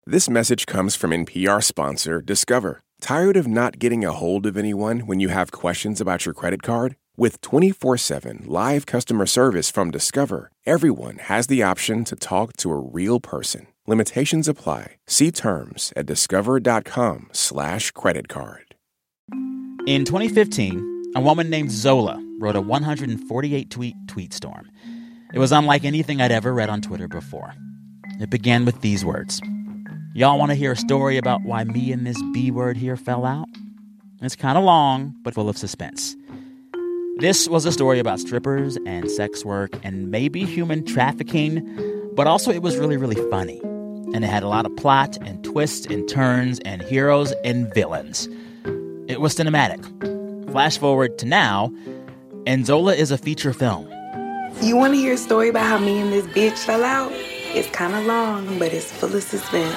This message comes from NPR sponsor Discover. Tired of not getting a hold of anyone when you have questions about your credit card? With 24/7 live customer service from Discover, everyone has the option to talk to a real person. Limitations apply. See terms at discover.com/creditcard. In 2015, a woman named Zola wrote a 148-tweet tweet storm. It was unlike anything I'd ever read on Twitter before. It began with these words. Y'all want to hear a story about why me and this B word here fell out? It's kind of long, but full of suspense. This was a story about strippers and sex work and maybe human trafficking, but also it was really, really funny. And it had a lot of plot and twists and turns and heroes and villains. It was cinematic. Flash forward to now, and Zola is a feature film. You want to hear a story about how me and this bitch fell out? It's kind of long, but it's full of suspense.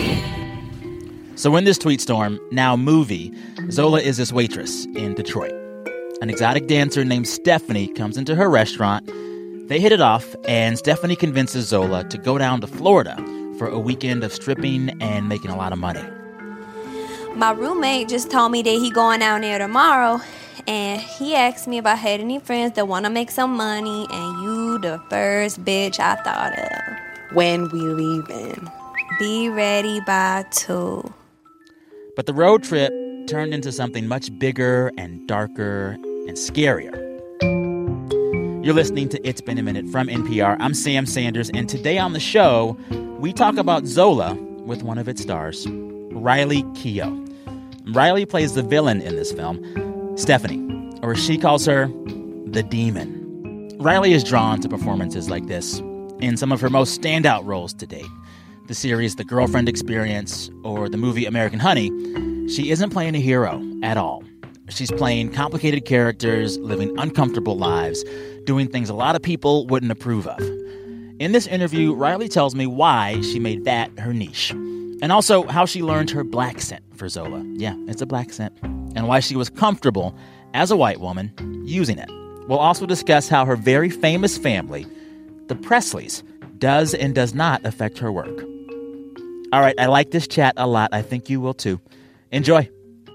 So in this tweet storm, now movie, Zola is this waitress in Detroit. An exotic dancer named Stephanie comes into her restaurant. They hit it off, and Stephanie convinces Zola to go down to Florida for a weekend of stripping and making a lot of money. My roommate just told me that he going out there tomorrow, and he asked me if I had any friends that want to make some money, and you the first bitch I thought of. When we leaving? Be ready by 2. But the road trip turned into something much bigger and darker and scarier. You're listening to It's Been a Minute from NPR. I'm Sam Sanders, and today on the show, we talk about Zola with one of its stars, Riley Keough. Riley plays the villain in this film, Stephanie, or as she calls her, the Demon. Riley is drawn to performances like this in some of her most standout roles to date. The series The Girlfriend Experience or the movie American Honey, she isn't playing a hero at all. She's playing complicated characters, living uncomfortable lives, doing things a lot of people wouldn't approve of. In this interview, Riley tells me why she made that her niche. And also how she learned her black scent for Zola. Yeah, it's a black scent. And why she was comfortable, as a white woman, using it. We'll also discuss how her very famous family, the Presleys, does and does not affect her work. All right, I like this chat a lot. I think you will too. Enjoy.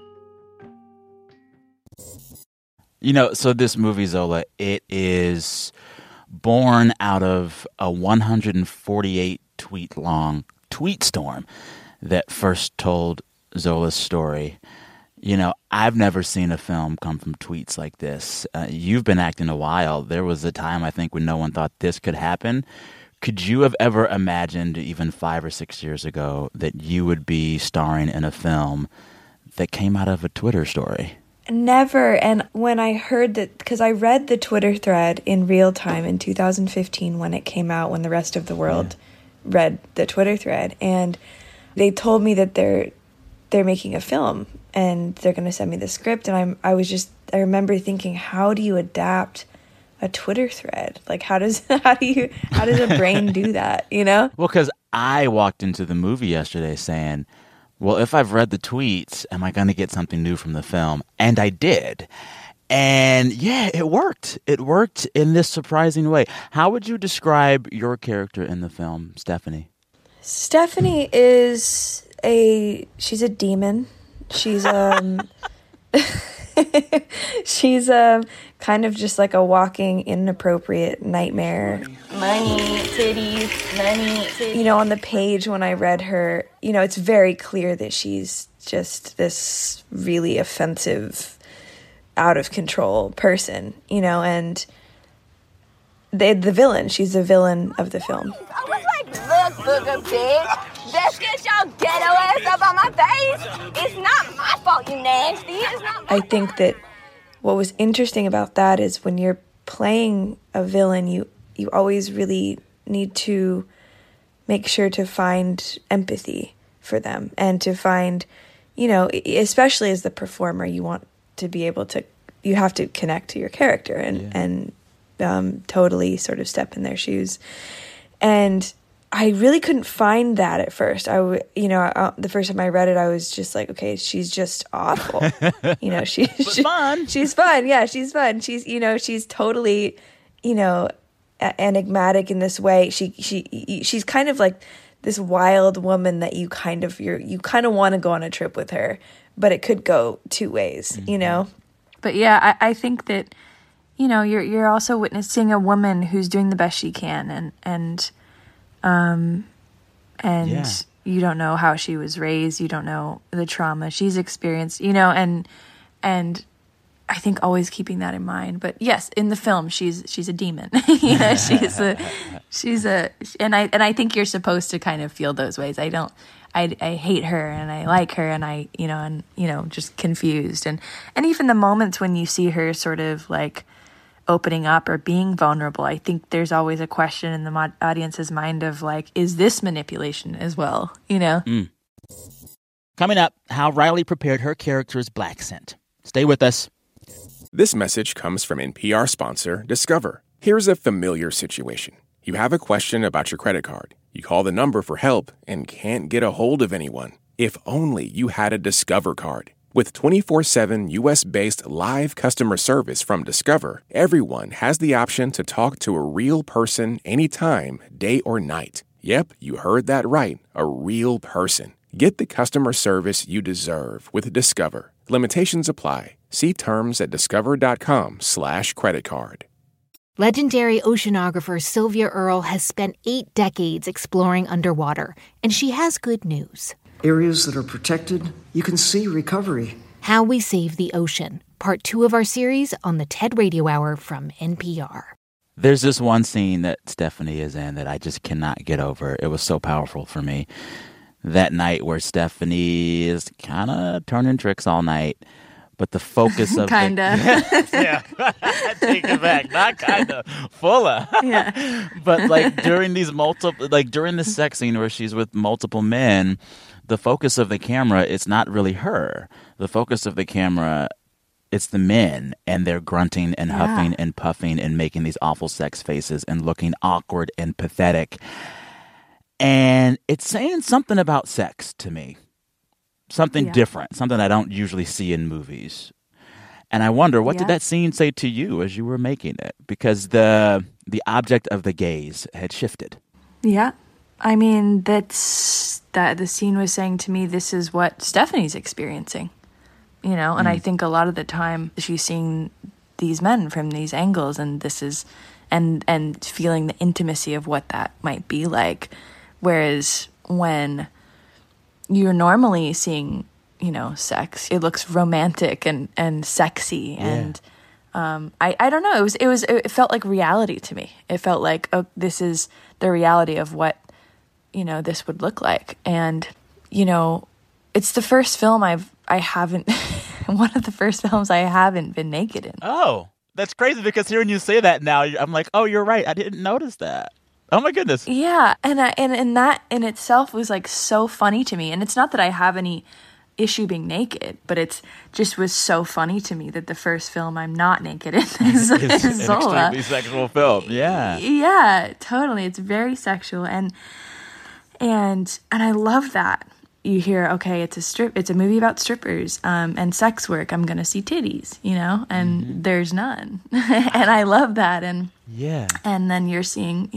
You know, so this movie, Zola, it is born out of a 148-tweet-long tweet storm that first told Zola's story. You know, I've never seen a film come from tweets like this. You've been acting a while. There was a time, I think, when no one thought this could happen. Could you have ever imagined, even 5 or 6 years ago, that you would be starring in a film that came out of a Twitter story? Never. And when I heard that, because I read the Twitter thread in real time in 2015 when it came out, when the rest of the world read the Twitter thread, and they told me that they're making a film and they're going to send me the script, and I remember thinking, how do you adapt a Twitter thread? Like, how does a brain do that, you know? Well, because I walked into the movie yesterday saying, well, if I've read the tweets, am I going to get something new from the film? And I did. And yeah, it worked. It worked in this surprising way. How would you describe your character in the film, Stephanie? Stephanie she's a demon. She's she's kind of just like a walking inappropriate nightmare. Money, titties, money, titties. You know, on the page when I read her, you know, it's very clear that she's just this really offensive, out of control person, you know, and the villain. She's the villain of the film. I was like, look, booger bitch. Just get your ghetto ass up on my face. It's not my fault you nasty. It's not my I think that what was interesting about that is when you're playing a villain, you always really need to make sure to find empathy for them and to find, you know, especially as the performer, you want to be able to, you have to connect to your character and totally sort of step in their shoes. And I really couldn't find that at first. The first time I read it, I was just like, okay, she's just awful. You know, she's fun. She's fun. Yeah, she's fun. She's, you know, she's totally, you know, enigmatic in this way. She's kind of like this wild woman that you kind of want to go on a trip with her, but it could go two ways, you know? But yeah, I think that, you know, you're also witnessing a woman who's doing the best she can, and you don't know how she was raised, you don't know the trauma she's experienced, you know, and I think always keeping that in mind. But yes, in the film, she's a demon. You know, and I think you're supposed to kind of feel those ways. I hate her and I like her and I just confused. And even the moments when you see her sort of like opening up or being vulnerable, I think there's always a question in the audience's mind of like, is this manipulation as well? You know? Coming up, how Riley prepared her character's black scent. Stay with us. This message comes from NPR sponsor Discover. Here's a familiar situation. You have a question about your credit card. You call the number for help and can't get a hold of anyone. If only you had a Discover card. With 24/7 U.S.-based live customer service from Discover, everyone has the option to talk to a real person anytime, day or night. Yep, you heard that right, a real person. Get the customer service you deserve with Discover. Limitations apply. See terms at discover.com/creditcard. Legendary oceanographer Sylvia Earle has spent 8 decades exploring underwater, and she has good news. Areas that are protected, you can see recovery. How We Save the Ocean, part 2 of our series on the TED Radio Hour from NPR. There's this one scene that Stephanie is in that I just cannot get over. It was so powerful for me. That night where Stephanie is kind of turning tricks all night, but the focus of kind of. Yeah, take it back. Not kind of. Fuller. Yeah. But like during the sex scene where she's with multiple men, the focus of the camera, it's not really her. The focus of the camera, it's the men, and they're grunting and huffing and puffing and making these awful sex faces and looking awkward and pathetic. And it's saying something about sex to me. Something different, something I don't usually see in movies. And I wonder, what did that scene say to you as you were making it? Because the object of the gaze had shifted. Yeah. I mean, the scene was saying to me, this is what Stephanie's experiencing. You know, and I think a lot of the time she's seeing these men from these angles, and this is and feeling the intimacy of what that might be like. Whereas when you're normally seeing, you know, sex, it looks romantic and sexy. And I don't know, it felt like reality to me. It felt like, oh, this is the reality of what, you know, this would look like. And, you know, it's the first film I haven't one of the first films I haven't been naked in. Oh, that's crazy, because hearing you say that now, I'm like, oh, you're right. I didn't notice that. Oh my goodness. Yeah, and that in itself was like so funny to me. And it's not that I have any issue being naked, but it's just was so funny to me that the first film I'm not naked in is It's an Zola. extremely sexual film. Yeah. Yeah, totally. It's very sexual, and I love that. You hear, okay, it's a movie about strippers and sex work. I'm gonna see titties, you know, and there's none, and I love that. And then you're seeing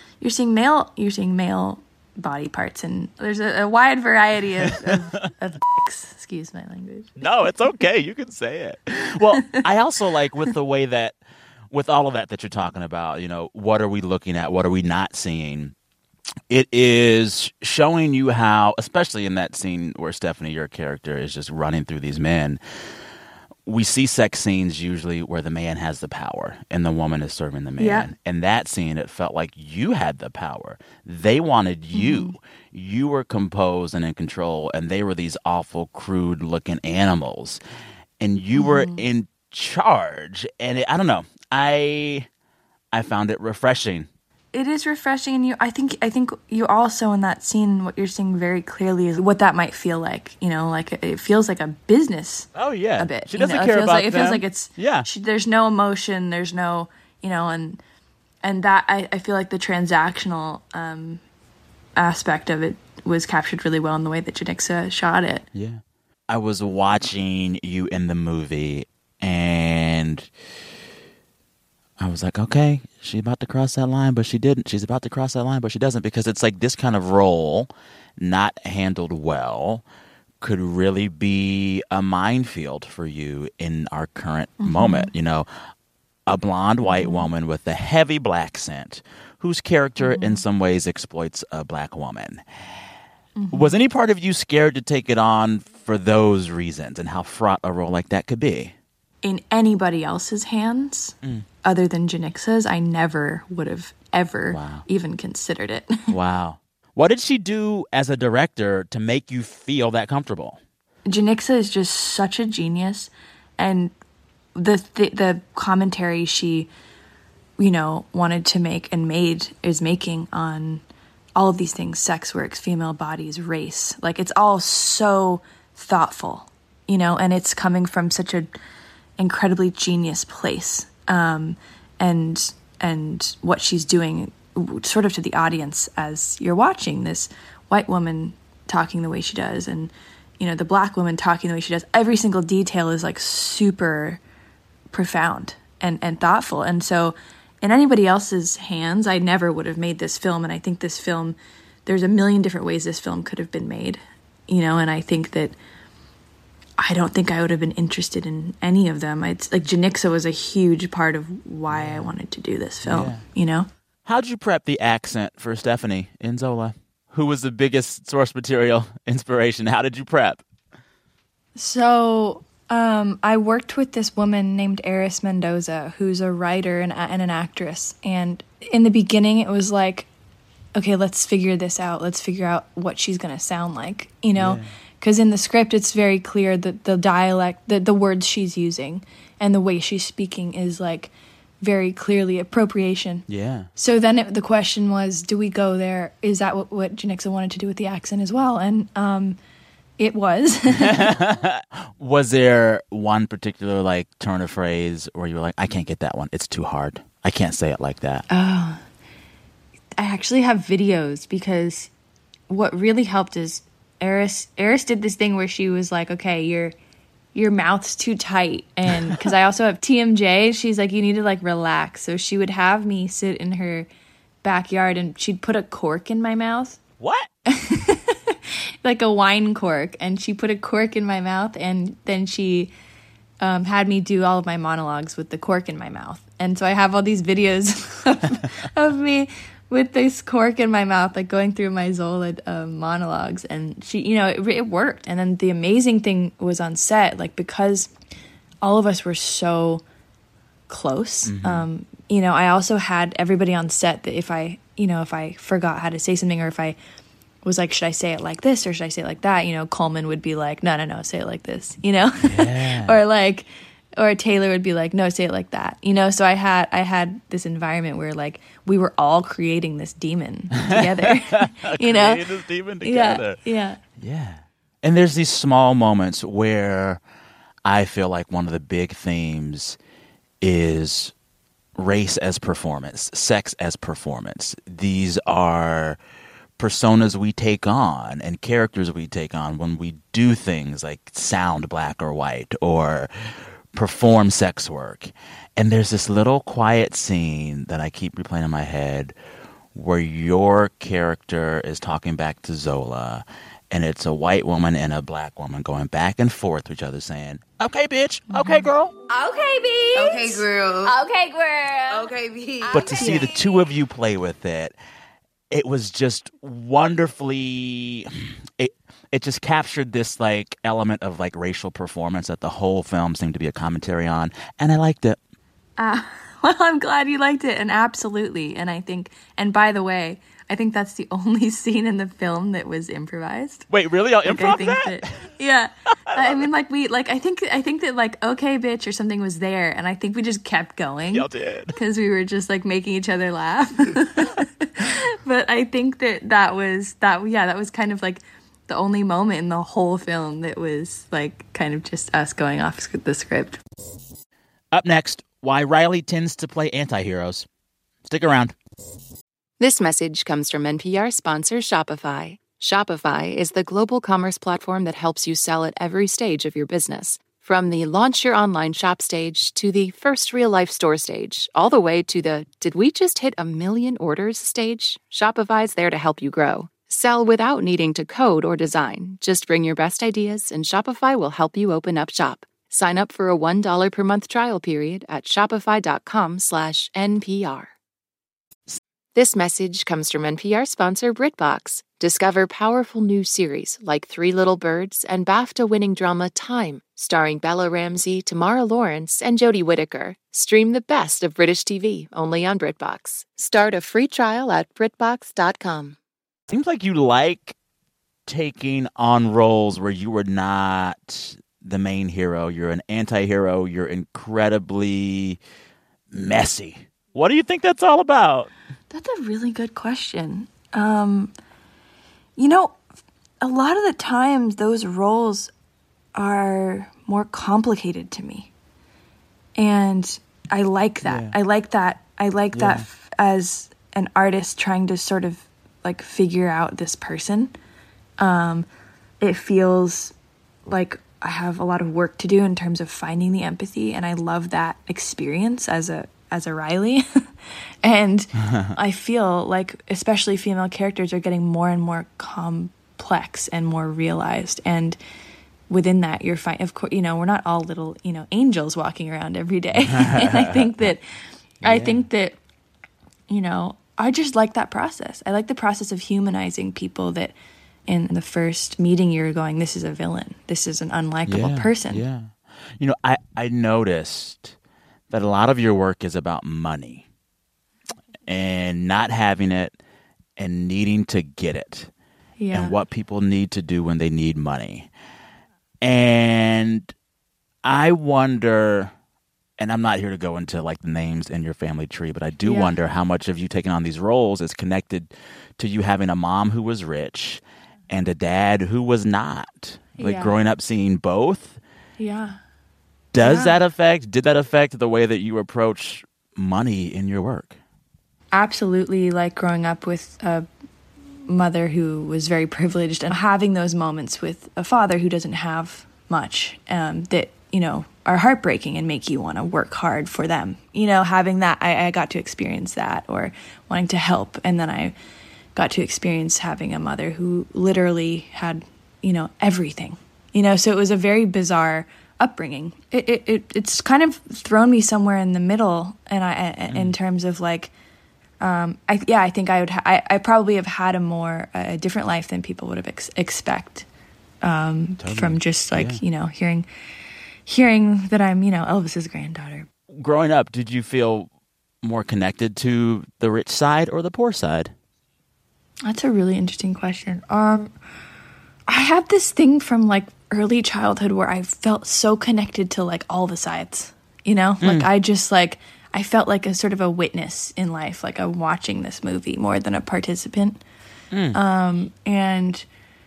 male body parts, and there's a wide variety of dicks. Excuse my language. No, it's okay. You can say it. Well, I also like with the way that, with all of that you're talking about, you know, what are we looking at? What are we not seeing? It is showing you how, especially in that scene where Stephanie, your character, is just running through these men, we see sex scenes usually where the man has the power and the woman is serving the man. Yeah. In that scene, it felt like you had the power. They wanted you. Mm-hmm. You were composed and in control, and they were these awful, crude-looking animals. And you were in charge. And I don't know. I found it refreshing. It is refreshing, and I think you also in that scene, what you're seeing very clearly is what that might feel like. You know, like it feels like a business. Oh yeah, a bit. She doesn't care about them. It feels like it's there's no emotion. There's no, you know, and that I feel like the transactional aspect of it was captured really well in the way that Janicza shot it. Yeah, I was watching you in the movie, and I was like, okay, she's about to cross that line, but she didn't. She's about to cross that line, but she doesn't, because it's like this kind of role, not handled well, could really be a minefield for you in our current moment. You know, a blonde white woman with a heavy black scent whose character in some ways exploits a black woman. Was any part of you scared to take it on for those reasons and how fraught a role like that could be? In anybody else's hands, other than Janixa's, I never would have ever even considered it. Wow. What did she do as a director to make you feel that comfortable? Janixa is just such a genius, and the commentary she, you know, wanted to make and is making on all of these things: sex works, female bodies, race. Like, it's all so thoughtful, you know, and it's coming from such a incredibly genius place. And what she's doing sort of to the audience as you're watching this white woman talking the way she does, and, you know, the black woman talking the way she does. Every single detail is like super profound and thoughtful. And so in anybody else's hands, I never would have made this film. And I think this film, there's a million different ways this film could have been made, you know, and I don't think I would have been interested in any of them. It's like Janixa was a huge part of why I wanted to do this film, you know? How'd you prep the accent for Stephanie in Zola? Who was the biggest source material inspiration? How did you prep? So I worked with this woman named Eris Mendoza, who's a writer and an actress. And in the beginning, it was like, okay, let's figure this out. Let's figure out what she's going to sound like, you know? Because in the script, it's very clear that the dialect, the words she's using and the way she's speaking is like very clearly appropriation. Yeah. So then the question was, do we go there? Is that what Janixa wanted to do with the accent as well? And it was. Was there one particular like turn of phrase where you were like, I can't get that one. It's too hard. I can't say it like that. Oh, I actually have videos, because what really helped is Eris did this thing where she was like, okay, your mouth's too tight. And because I also have TMJ, she's like, you need to like relax. So she would have me sit in her backyard and she'd put a cork in my mouth. What? Like a wine cork. And she put a cork in my mouth, and then she had me do all of my monologues with the cork in my mouth. And so I have all these videos of me with this cork in my mouth, like going through my Zola monologues. And she, you know, it worked. And then the amazing thing was on set, like, because all of us were so close, you know, I also had everybody on set that if I forgot how to say something, or if I was like, should I say it like this or should I say it like that? You know, Coleman would be like, no, say it like this, you know? Yeah. Or Taylor would be like, no, say it like that, you know? So I had this environment where like we were all creating this demon together, you know? Creating this demon together. Yeah. And there's these small moments where I feel like one of the big themes is race as performance, sex as performance. These are personas we take on and characters we take on when we do things like sound black or white or perform sex work. And there's this little quiet scene that I keep replaying in my head where your character is talking back to Zola, and it's a white woman and a black woman going back and forth to each other saying, okay, bitch. Okay, girl. Okay, bitch. Okay, girl. Okay, girl. Okay, bitch. But to see the two of you play with it, it was just wonderfully, it just captured this like element of like racial performance that the whole film seemed to be a commentary on, and I liked it. Well, I'm glad you liked it, and absolutely. And I think, and by the way, I think that's the only scene in the film that was improvised. Wait, really? I'll improv that? Yeah. I mean, like I think that like, okay, bitch, or something was there, and I think we just kept going. Y'all did. Because we were just like making each other laugh. But I think that was kind of like the only moment in the whole film that was like kind of just us going off the script. Up next, why Riley tends to play anti-heroes. Stick around. This message comes from NPR sponsor Shopify. Shopify is the global commerce platform that helps you sell at every stage of your business. From the launch your online shop stage to the first real life store stage, all the way to the did we just hit 1 million orders stage, Shopify's there to help you grow. Sell without needing to code or design. Just bring your best ideas and Shopify will help you open up shop. Sign up for a $1 per month trial period at shopify.com/NPR. This message comes from NPR sponsor BritBox. Discover powerful new series like Three Little Birds and BAFTA-winning drama Time, starring Bella Ramsey, Tamara Lawrence, and Jodie Whittaker. Stream the best of British TV only on BritBox. Start a free trial at BritBox.com. Seems like you like taking on roles where you were not the main hero. You're an anti-hero. You're incredibly messy. What do you think that's all about? That's a really good question. A lot of the times those roles are more complicated to me. And I like that. Yeah. I like that. As an artist trying to sort of like figure out this person. It feels like I have a lot of work to do in terms of finding the empathy, and I love that experience as a Riley. And I feel like especially female characters are getting more and more complex and more realized, and within that you're fine. Of course, we're not all little, angels walking around every day. And I think that I just like that process. I like the process of humanizing people that in the first meeting you're going, this is a villain. This is an unlikable person. Yeah. I noticed that a lot of your work is about money and not having it and needing to get it. Yeah. And what people need to do when they need money. And I wonder, and I'm not here to go into like the names in your family tree, but I do wonder how much of you taking on these roles is connected to you having a mom who was rich and a dad who was not. Like growing up seeing both. Yeah. Did that affect the way that you approach money in your work? Absolutely. Like growing up with a mother who was very privileged and having those moments with a father who doesn't have much, that, are heartbreaking and make you want to work hard for them. Having that, I got to experience that, or wanting to help. And then I got to experience having a mother who literally had, everything, so it was a very bizarre upbringing. It's kind of thrown me somewhere in the middle, and in terms of like, I think I probably have had a different life than people would have expect, totally. From just like hearing that I'm Elvis's granddaughter. Growing up, did you feel more connected to the rich side or the poor side? That's a really interesting question. I have this thing from like early childhood where I felt so connected to like all the sides, like I felt like a sort of a witness in life, like I'm watching this movie more than a participant. And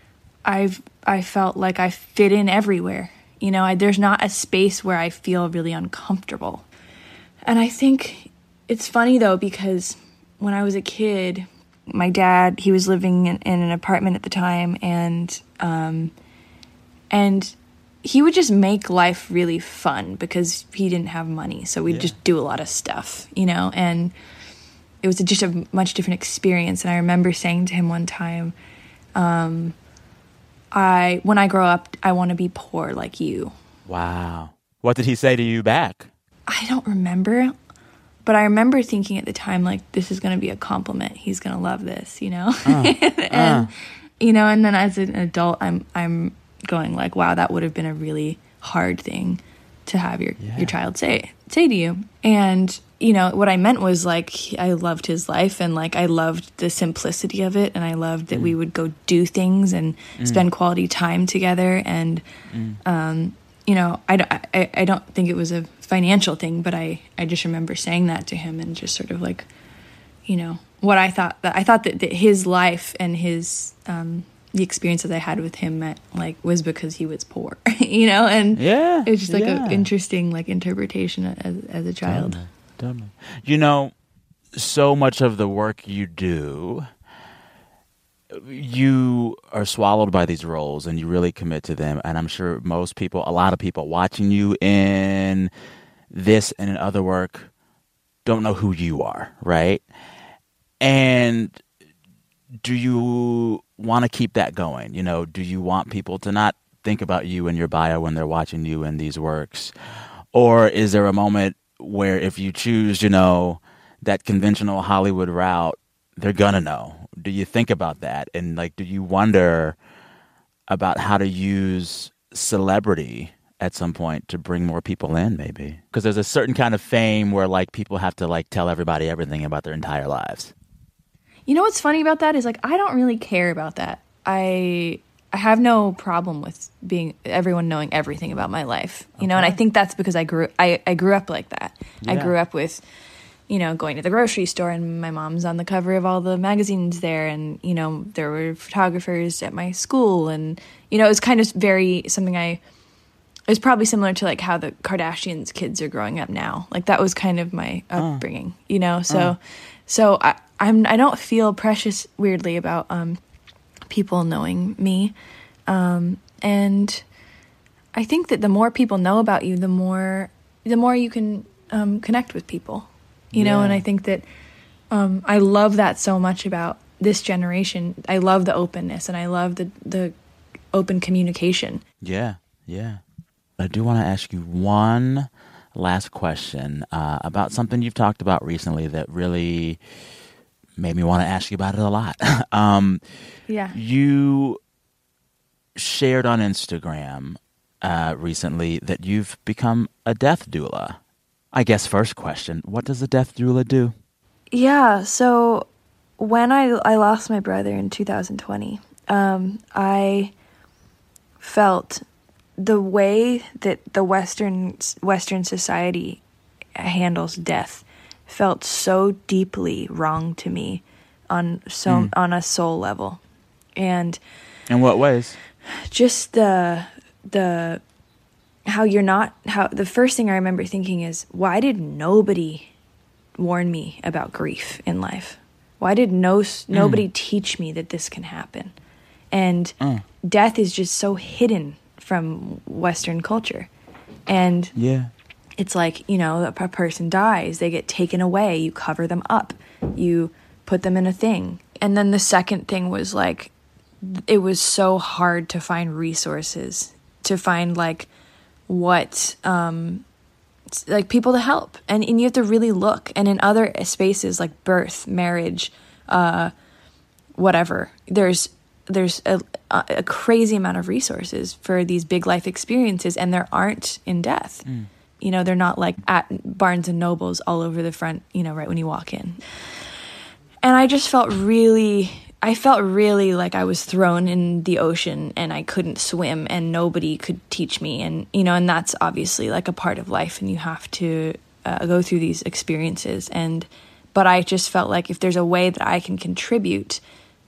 I felt like I fit in everywhere. There's not a space where I feel really uncomfortable. And I think it's funny though, because when I was a kid, my dad, he was living in an apartment at the time, and he would just make life really fun because he didn't have money. So we'd just do a lot of stuff, and it was just a much different experience. And I remember saying to him one time, when I grow up, I want to be poor like you. Wow. What did he say to you back? I don't remember, but I remember thinking at the time, like, this is going to be a compliment. He's going to love this, and then as an adult, I'm going like, wow, that would have been a really hard thing to have your child say to you. And, what I meant was like, I loved his life, and like, I loved the simplicity of it. And I loved that we would go do things and spend quality time together. And, I don't think it was a financial thing, but I just remember saying that to him, and just sort of like, what I thought that his life and his, the experiences I had with him was because he was poor, and it's just like an interesting like interpretation as a child. Totally. So much of the work you do you are swallowed by these roles and you really commit to them. And I'm sure a lot of people watching you in this and in other work don't know who you are, right? And do you want to keep that going? You know, do you want people to not think about you in your bio when they're watching you in these works? Or is there a moment where if you choose, that conventional Hollywood route, they're going to know? Do you think about that? And, do you wonder about how to use celebrity at some point to bring more people in, maybe? Because there's a certain kind of fame where, people have to, tell everybody everything about their entire lives. You know what's funny about that is, I don't really care about that. I have no problem with everyone knowing everything about my life, and I think that's because I grew up like that. Yeah. I grew up with, going to the grocery store and my mom's on the cover of all the magazines there, and, there were photographers at my school, and, it was kind of it was probably similar to how the Kardashians kids are growing up now. That was kind of my upbringing, So I don't feel precious weirdly about people knowing me, and I think that the more people know about you, the more you can connect with people, you know. And I think that I love that so much about this generation. I love the openness, and I love the open communication. Yeah. I do want to ask you one last question about something you've talked about recently that really made me want to ask you about it a lot. You shared on Instagram recently that you've become a death doula. I guess first question, what does a death doula do? Yeah, so when I lost my brother in 2020, I felt the way that the Western society handles death felt so deeply wrong to me on a soul level. And in what ways? Just the first thing I remember thinking is, why did nobody warn me about grief in life? Why did nobody teach me that this can happen? And death is just so hidden from Western culture. And it's a person dies, they get taken away, you cover them up, you put them in a thing. And then the second thing was it was so hard to find resources, to find what people to help, and you have to really look. And in other spaces like birth, marriage, whatever, there's a crazy amount of resources for these big life experiences, and there aren't in death. They're not at Barnes and Nobles all over the front, right when you walk in. And I just felt really like I was thrown in the ocean and I couldn't swim and nobody could teach me. And, and that's obviously a part of life, and you have to go through these experiences. But I just felt like if there's a way that I can contribute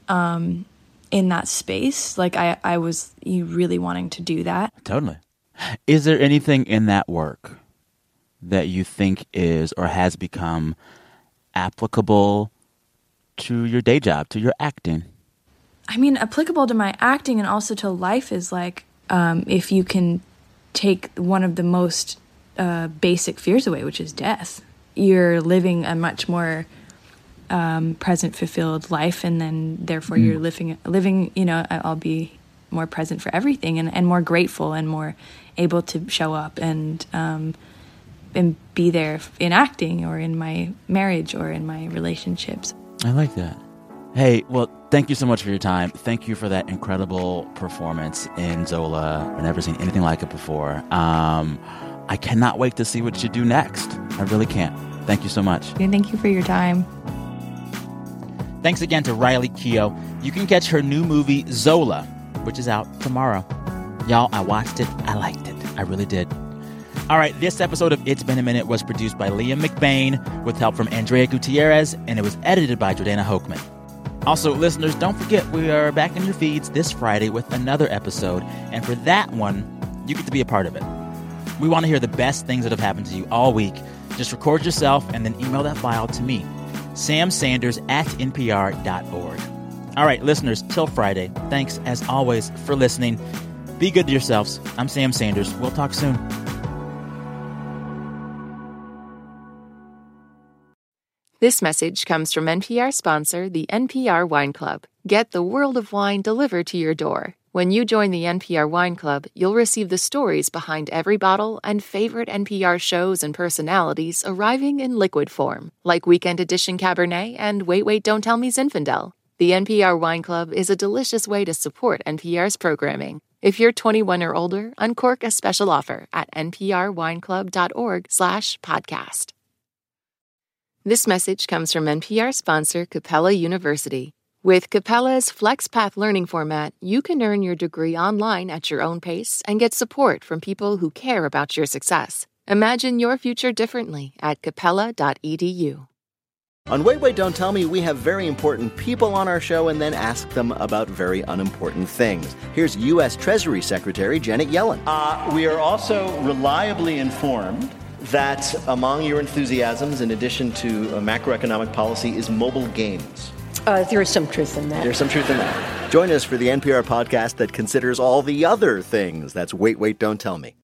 in that space, I was really wanting to do that. Totally. Is there anything in that work that you think is or has become applicable to your day job, to your acting? I mean, applicable to my acting and also to life is if you can take one of the most basic fears away, which is death, you're living a much more present, fulfilled life, and then therefore you're living. I'll be more present for everything, and more grateful, and more able to show up and be there in acting or in my marriage or in my relationships. I like that. Hey, well, thank you so much for your time. Thank you for that incredible performance in Zola. I've never seen anything like it before. I cannot wait to see what you do next. I really can't. Thank you so much. Thank you for your time. Thanks again to Riley Keough. You can catch her new movie, Zola, which is out tomorrow. Y'all, I watched it. I liked it. I really did. All right, this episode of It's Been a Minute was produced by Liam McBain with help from Andrea Gutierrez, and it was edited by Jordana Hochman. Also, listeners, don't forget we are back in your feeds this Friday with another episode, and for that one, you get to be a part of it. We want to hear the best things that have happened to you all week. Just record yourself and then email that file to me, samsanders@npr.org. All right, listeners, till Friday, thanks as always for listening. Be good to yourselves. I'm Sam Sanders. We'll talk soon. This message comes from NPR sponsor, the NPR Wine Club. Get the world of wine delivered to your door. When you join the NPR Wine Club, you'll receive the stories behind every bottle and favorite NPR shows and personalities arriving in liquid form, like Weekend Edition Cabernet and Wait, Wait, Don't Tell Me Zinfandel. The NPR Wine Club is a delicious way to support NPR's programming. If you're 21 or older, uncork a special offer at nprwineclub.org/podcast. This message comes from NPR sponsor Capella University. With Capella's FlexPath learning format, you can earn your degree online at your own pace and get support from people who care about your success. Imagine your future differently at capella.edu. On Wait, Wait, Don't Tell Me, we have very important people on our show and then ask them about very unimportant things. Here's U.S. Treasury Secretary Janet Yellen. We are also reliably informed that among your enthusiasms, in addition to macroeconomic policy, is mobile games. There is some truth in that. There's some truth in that. Join us for the NPR podcast that considers all the other things. That's Wait, Wait, Don't Tell Me.